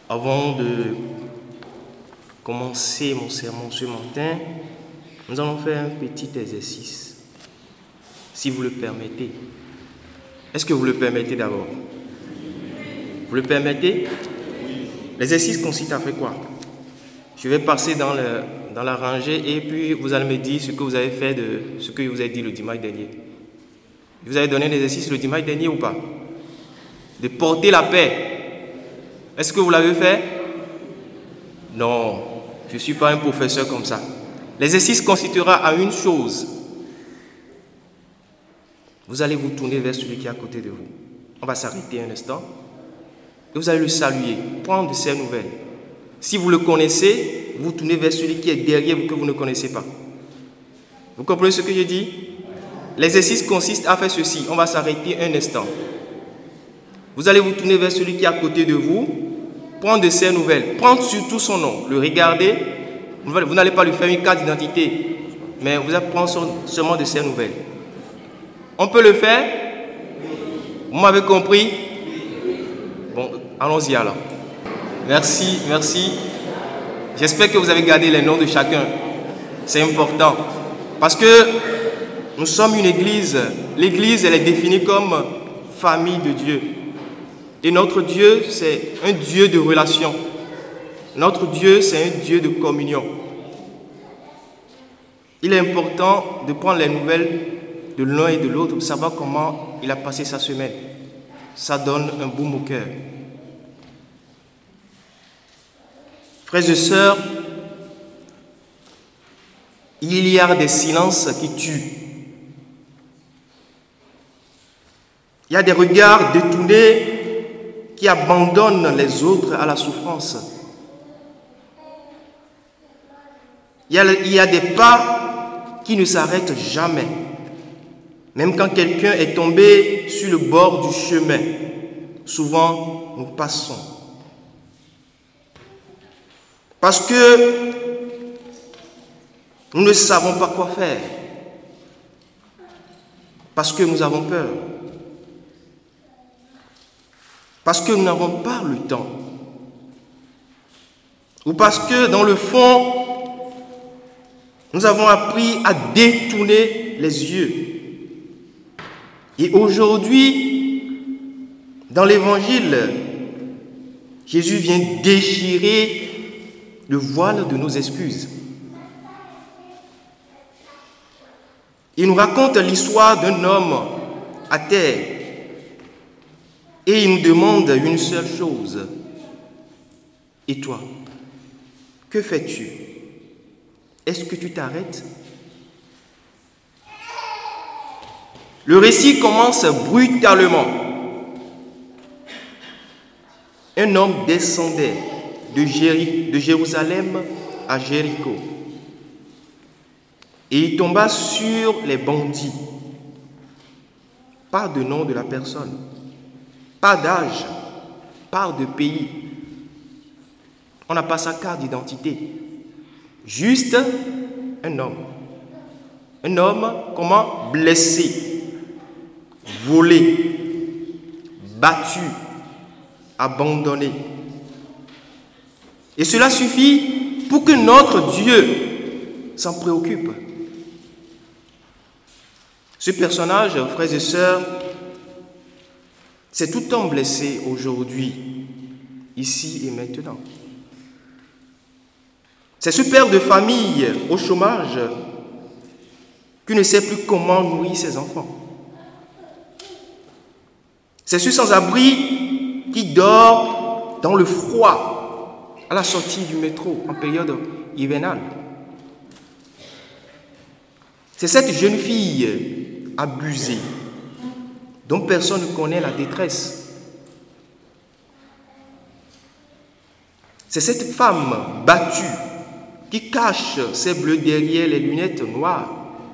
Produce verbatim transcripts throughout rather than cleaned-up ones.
Avant de commencer mon sermon ce matin, nous allons faire un petit exercice, si vous le permettez. Est-ce que vous le permettez d'abord? Vous le permettez? L'exercice consiste à faire quoi? Je vais passer dans, le, dans la rangée et puis vous allez me dire ce que vous avez fait de ce que je vous ai dit le dimanche dernier. Vous avez donné l'exercice le dimanche dernier ou pas? De porter la paix. Est-ce que vous l'avez fait? Non, je ne suis pas un professeur comme ça. L'exercice consistera à une chose. Vous allez vous tourner vers celui qui est à côté de vous. On va s'arrêter un instant. Et vous allez le saluer, prendre de ses nouvelles. Si vous le connaissez, vous tournez vers celui qui est derrière vous que vous ne connaissez pas. Vous comprenez ce que je dis? L'exercice consiste à faire ceci. On va s'arrêter un instant. Vous allez vous tourner vers celui qui est à côté de vous, prendre de ses nouvelles, prendre surtout son nom, le regarder. Vous n'allez pas lui faire une carte d'identité, mais vous allez prendre seulement de ses nouvelles. On peut le faire? Vous m'avez compris? Bon, allons-y alors. Merci, merci. J'espère que vous avez gardé les noms de chacun. C'est important. Parce que nous sommes une église. L'église, elle est définie comme famille de Dieu. Et notre Dieu, c'est un Dieu de relation. Notre Dieu, c'est un Dieu de communion. Il est important de prendre les nouvelles de l'un et de l'autre pour savoir comment il a passé sa semaine. Ça donne un baume au cœur. Frères et sœurs, il y a des silences qui tuent. Il y a des regards détournés qui abandonnent les autres à la souffrance. Il y a, il y a des pas qui ne s'arrêtent jamais. Même quand quelqu'un est tombé sur le bord du chemin, souvent nous passons. Parce que nous ne savons pas quoi faire. Parce que nous avons peur. Parce que nous n'avons pas le temps. Ou parce que dans le fond, nous avons appris à détourner les yeux. Et aujourd'hui, dans l'évangile, Jésus vient déchirer le voile de nos excuses. Il nous raconte l'histoire d'un homme à terre. Et il nous demande une seule chose. Et toi, que fais-tu? Est-ce que tu t'arrêtes? Le récit commence brutalement. Un homme descendait de, Jéri- de Jérusalem à Jéricho. Et il tomba sur les bandits. Pas de nom de la personne. Pas d'âge, pas de pays. On n'a pas sa carte d'identité. Juste un homme. Un homme, comment? Blessé, volé, battu, abandonné. Et cela suffit pour que notre Dieu s'en préoccupe. Ce personnage, frères et sœurs, c'est tout homme blessé aujourd'hui, ici et maintenant. C'est ce père de famille au chômage qui ne sait plus comment nourrir ses enfants. C'est ce sans-abri qui dort dans le froid à la sortie du métro en période hivernale. C'est cette jeune fille abusée dont personne ne connaît la détresse. C'est cette femme battue qui cache ses bleus derrière les lunettes noires.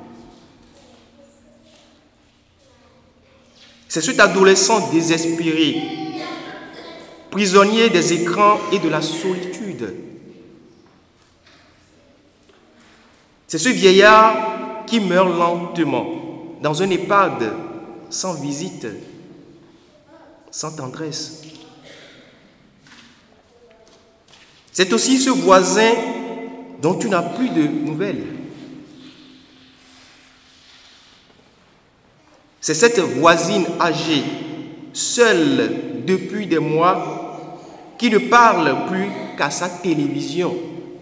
C'est cet adolescent désespéré, prisonnier des écrans et de la solitude. C'est ce vieillard qui meurt lentement dans un EHPAD sans visite, sans tendresse. C'est aussi ce voisin dont tu n'as plus de nouvelles. C'est cette voisine âgée, seule depuis des mois, qui ne parle plus qu'à sa télévision.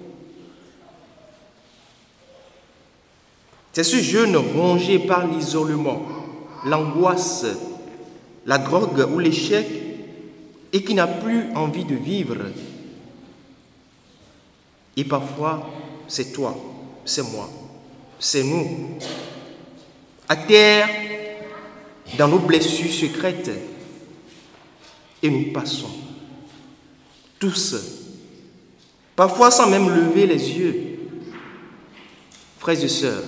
C'est ce jeune rongé par l'isolement, l'angoisse, la drogue ou l'échec et qui n'a plus envie de vivre. Et parfois, c'est toi, c'est moi, c'est nous. À terre, dans nos blessures secrètes, et nous passons, tous, parfois sans même lever les yeux. Frères et sœurs,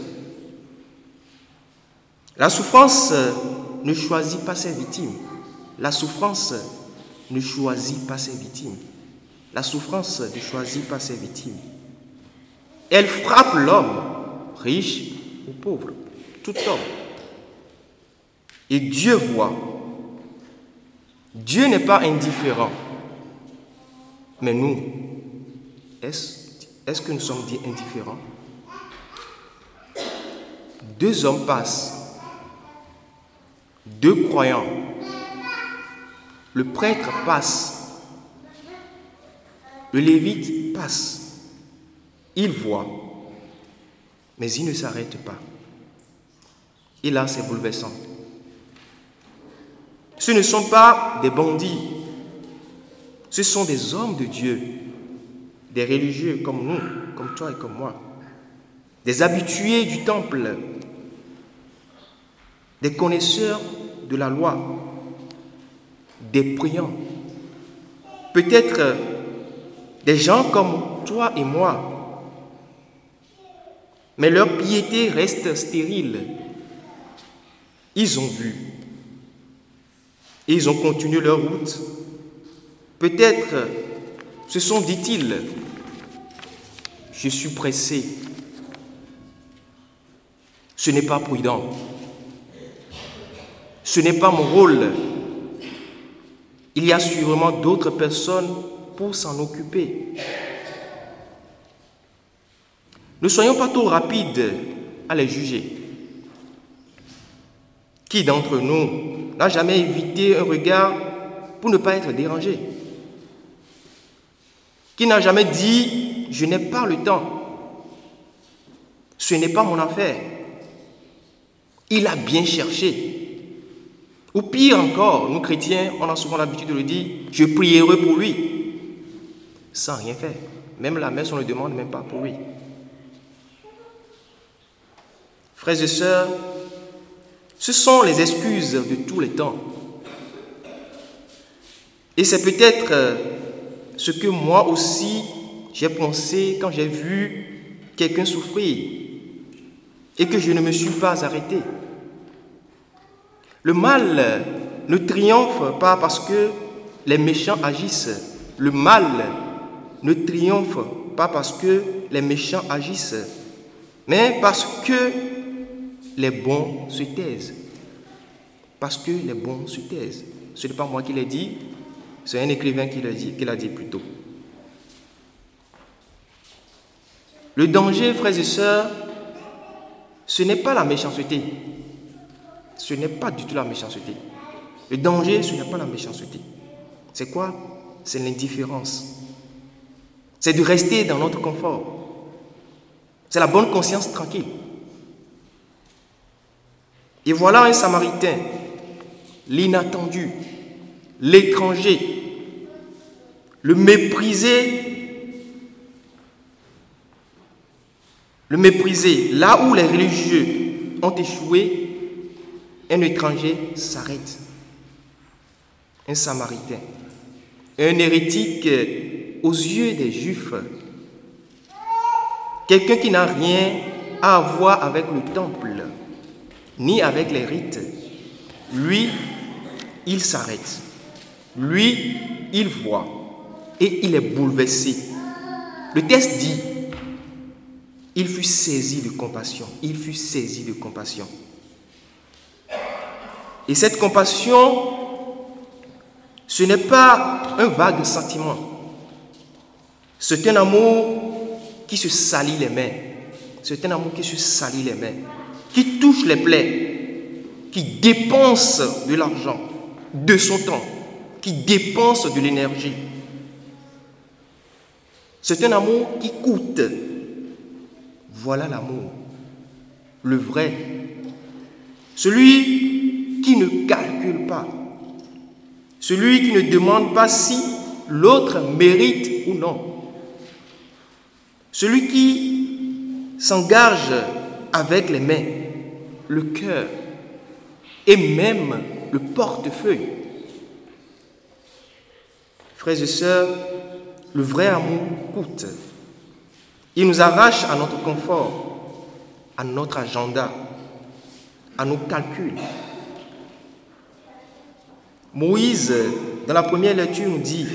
la souffrance ne choisit pas ses victimes. La souffrance ne choisit pas ses victimes. La souffrance ne choisit pas ses victimes. Elle frappe l'homme, riche ou pauvre, tout homme. Et Dieu voit. Dieu n'est pas indifférent. Mais nous, est-ce, est-ce que nous sommes dits indifférents? Deux hommes passent. Deux croyants. Le prêtre passe. Le lévite passe. Il voit. Mais il ne s'arrête pas. Et là, c'est bouleversant. Ce ne sont pas des bandits. Ce sont des hommes de Dieu. Des religieux comme nous, comme toi et comme moi. Des habitués du temple. Des connaisseurs de la loi, des priants, peut-être des gens comme toi et moi, mais leur piété reste stérile. Ils ont vu et ils ont continué leur route. Peut-être se sont dit-ils, je suis pressé, ce n'est pas prudent. Ce n'est pas mon rôle. Il y a sûrement d'autres personnes pour s'en occuper. Ne soyons pas trop rapides à les juger. Qui d'entre nous n'a jamais évité un regard pour ne pas être dérangé? Qui n'a jamais dit « je n'ai pas le temps, ce n'est pas mon affaire ». Il a bien cherché. Ou pire encore, nous chrétiens, on a souvent l'habitude de le dire, je prierai pour lui, sans rien faire. Même la messe, on ne le demande même pas pour lui. Frères et sœurs, ce sont les excuses de tous les temps. Et c'est peut-être ce que moi aussi j'ai pensé quand j'ai vu quelqu'un souffrir et que je ne me suis pas arrêté. Le mal ne triomphe pas parce que les méchants agissent. Le mal ne triomphe pas parce que les méchants agissent, mais parce que les bons se taisent. Parce que les bons se taisent. Ce n'est pas moi qui l'ai dit, c'est un écrivain qui l'a dit, qui l'a dit plus tôt. Le danger, frères et sœurs, ce n'est pas la méchanceté. Ce n'est pas du tout la méchanceté. Le danger, ce n'est pas la méchanceté. C'est quoi? C'est l'indifférence. C'est de rester dans notre confort. C'est la bonne conscience tranquille. Et voilà un Samaritain, l'inattendu, l'étranger, le méprisé, le méprisé. Là où les religieux ont échoué, un étranger s'arrête. Un Samaritain, un hérétique aux yeux des Juifs, quelqu'un qui n'a rien à voir avec le temple, ni avec les rites. Lui, il s'arrête. Lui, il voit et il est bouleversé. Le texte dit, il fut saisi de compassion. Il fut saisi de compassion. Et cette compassion, ce n'est pas un vague sentiment. C'est un amour qui se salit les mains. C'est un amour qui se salit les mains, qui touche les plaies, qui dépense de l'argent, de son temps, qui dépense de l'énergie. C'est un amour qui coûte. Voilà l'amour, le vrai. Celui qui ne calcule pas. Celui qui ne demande pas si l'autre mérite ou non. Celui qui s'engage avec les mains, le cœur et même le portefeuille. Frères et sœurs, le vrai amour coûte. Il nous arrache à notre confort, à notre agenda, à nos calculs. Moïse, dans la première lecture, nous dit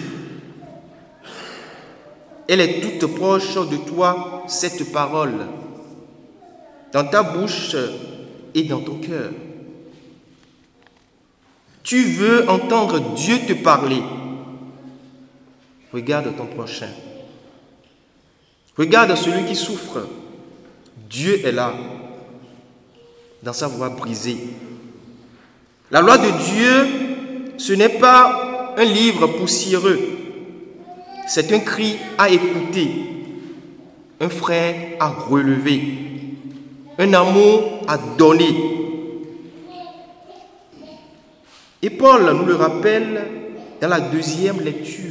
« Elle est toute proche de toi, cette parole, dans ta bouche et dans ton cœur. » Tu veux entendre Dieu te parler. Regarde ton prochain. Regarde celui qui souffre. Dieu est là, dans sa voix brisée. La loi de Dieu, ce n'est pas un livre poussiéreux. C'est un cri à écouter, un frère à relever, un amour à donner. Et Paul nous le rappelle dans la deuxième lecture.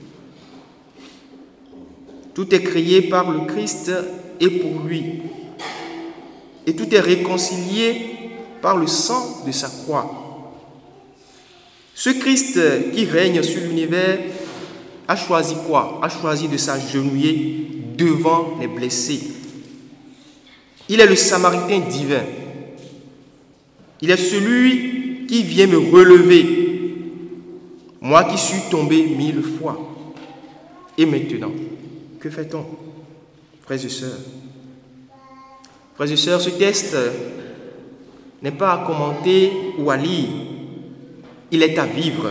Tout est créé par le Christ et pour lui. Et tout est réconcilié par le sang de sa croix. Ce Christ qui règne sur l'univers a choisi quoi? A choisi de s'agenouiller devant les blessés. Il est le Samaritain divin. Il est celui qui vient me relever, moi qui suis tombé mille fois. Et maintenant, que fait-on, frères et sœurs? Frères et sœurs, ce texte n'est pas à commenter ou à lire, il est à vivre.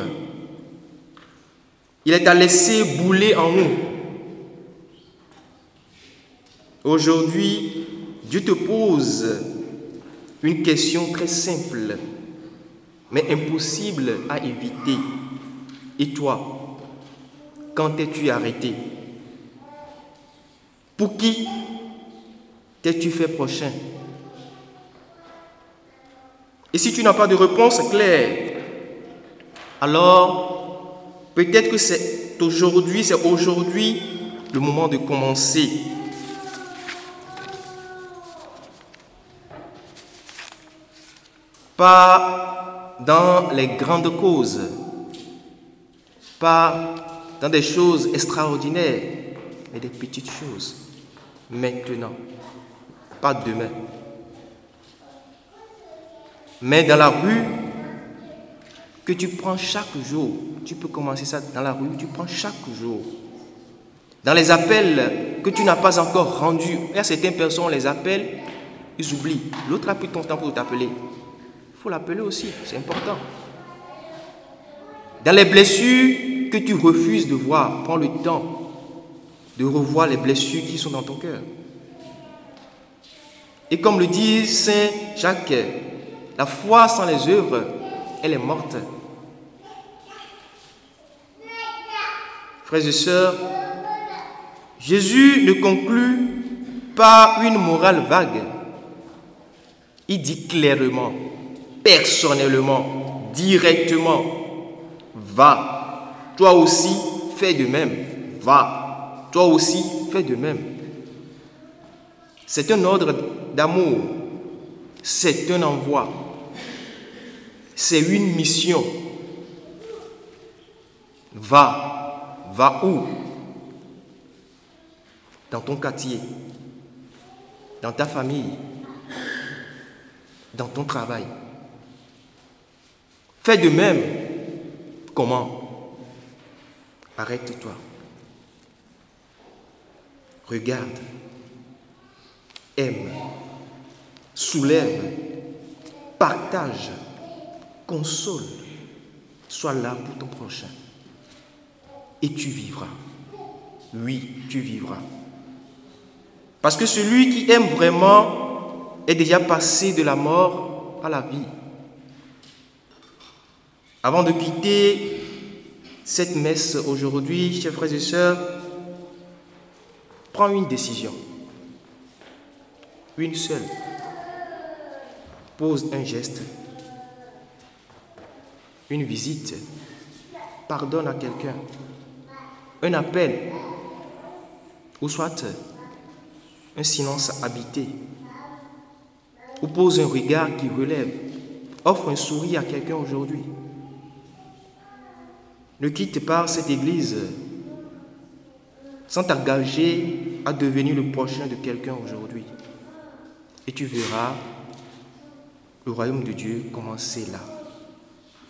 Il est à laisser bouler en nous. Aujourd'hui, Dieu te pose une question très simple, mais impossible à éviter. Et toi, quand t'es-tu arrêté? Pour qui t'es-tu fait prochain? Et si tu n'as pas de réponse claire, alors peut-être que c'est aujourd'hui, c'est aujourd'hui le moment de commencer. Pas dans les grandes causes, pas dans des choses extraordinaires, mais des petites choses. Maintenant, pas demain. Mais dans la rue que tu prends chaque jour, tu peux commencer ça dans la rue, tu prends chaque jour. Dans les appels que tu n'as pas encore rendus, il y a certaines personnes, on les appelle, ils oublient. L'autre a pris ton temps pour t'appeler. Il faut l'appeler aussi, c'est important. Dans les blessures que tu refuses de voir, prends le temps de revoir les blessures qui sont dans ton cœur. Et comme le dit Saint Jacques, la foi sans les œuvres, elle est morte. Frères et sœurs, Jésus ne conclut pas une morale vague. Il dit clairement, personnellement, directement, va. Toi aussi, fais de même. Va. Toi aussi, fais de même. C'est un ordre d'amour. C'est un envoi. C'est une mission. Va. Va où? Dans ton quartier. Dans ta famille. Dans ton travail. Fais de même. Comment? Arrête-toi. Regarde, aime, soulève, partage, console, sois là pour ton prochain et tu vivras. oui, tu vivras. Parce que celui qui aime vraiment est déjà passé de la mort à la vie. Avant de quitter cette messe aujourd'hui, chers frères et sœurs, prends une décision. Une seule. Pose un geste. Une visite. Pardonne à quelqu'un. Un appel. Ou soit un silence habité. Ou pose un regard qui relève. Offre un sourire à quelqu'un aujourd'hui. Ne quitte pas cette église sans t'engager à devenir le prochain de quelqu'un aujourd'hui. Et tu verras le royaume de Dieu commencer là.